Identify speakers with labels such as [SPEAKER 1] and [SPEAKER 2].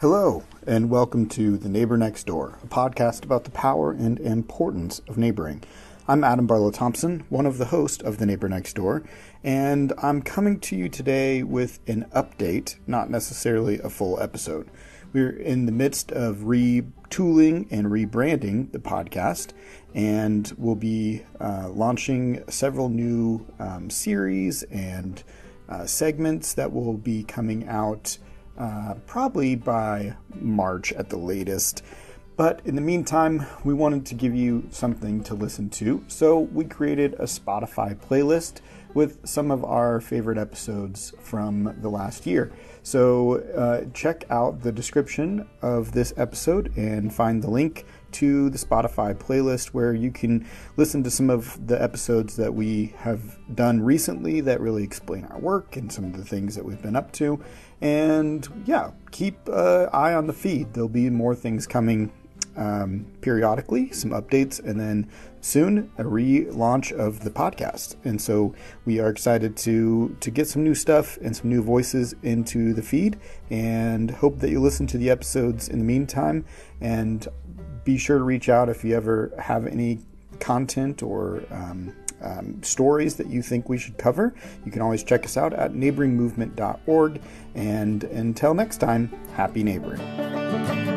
[SPEAKER 1] Hello, and welcome to The Neighbor Next Door, a podcast about the power and importance of neighboring. I'm Adam Barlow Thompson, one of the hosts of The Neighbor Next Door, and I'm coming to you today with an update, not necessarily a full episode. We're in the midst of retooling and rebranding the podcast, and we'll be launching several new series and segments that will be coming out probably by March at the latest. But in the meantime, we wanted to give you something to listen to, so we created a Spotify playlist with some of our favorite episodes from the last year. So check out the description of this episode and find the link to the Spotify playlist where you can listen to some of the episodes that we have done recently that really explain our work and some of the things that we've been up to. And yeah, keep an eye on the feed. There'll be more things coming periodically, some updates, and then soon a relaunch of the podcast. And so we are excited to get some new stuff and some new voices into the feed, and hope that you listen to the episodes in the meantime. And be sure to reach out if you ever have any content or stories that you think we should cover. You can always check us out at neighboringmovement.org. And until next time, happy neighboring.